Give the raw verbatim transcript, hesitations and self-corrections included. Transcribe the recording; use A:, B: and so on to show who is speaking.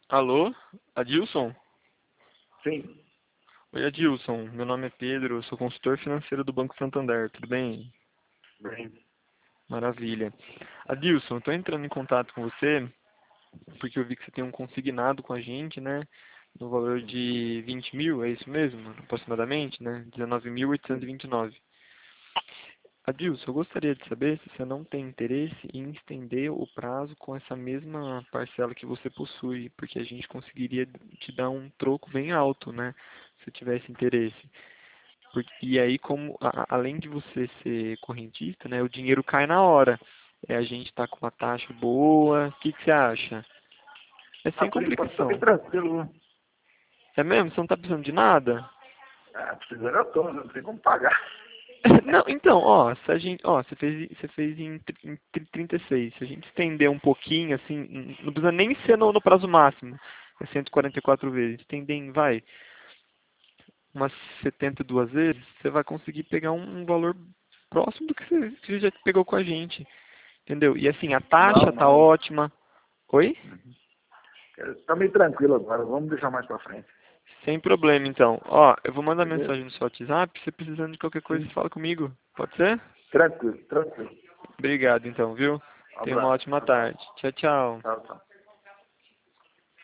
A: Alô, Adilson?
B: Sim,
A: Oi, Adilson. Meu nome é Pedro, eu sou consultor financeiro do Banco Santander. Tudo bem?
B: bem.
A: Maravilha. Adilson, eu estou entrando em contato com você porque eu vi que você tem um consignado com a gente, né? No valor de vinte mil, é isso mesmo? Aproximadamente, né? dezenove mil oitocentos e vinte e nove. Adilson, eu gostaria de saber se você não tem interesse em estender o prazo com essa mesma parcela que você possui, porque a gente conseguiria te dar um troco bem alto, né? Se tivesse interesse. Porque- E aí, como a- a- além de você ser correntista, né, o dinheiro cai na hora. É, a gente está com uma taxa boa. O que que você acha? É
B: Ah,
A: sem
B: por enquanto tá bem
A: complicação.
B: tranquilo, né?
A: É mesmo? Você não está precisando de nada?
B: Ah, precisando eu tô, não tem como pagar.
A: Não, então, ó, se a gente, ó, você fez, você fez em, tri- em tri- trinta e seis. Se a gente estender um pouquinho, assim, n- não precisa nem ser no, no prazo máximo. É cento e quarenta e quatro vezes. Estender em, vai, umas setenta e duas vezes, você vai conseguir pegar um, um valor próximo do que você, que você já pegou com a gente. Entendeu? E assim, a
B: Não,
A: taxa tá
B: não.
A: ótima. Oi?
B: Tá meio tranquilo agora, vamos deixar mais pra frente.
A: Sem problema, então. Ó, eu vou mandar
B: Beleza?
A: mensagem no seu WhatsApp. Se você precisando de qualquer coisa,
B: Sim.
A: você fala comigo. Pode ser?
B: Tranquilo, tranquilo.
A: Obrigado, então, viu?
B: Um
A: Tenha uma
B: abraço,
A: ótima
B: um abraço.
A: tarde. Tchau, tchau.
B: Tchau, tchau.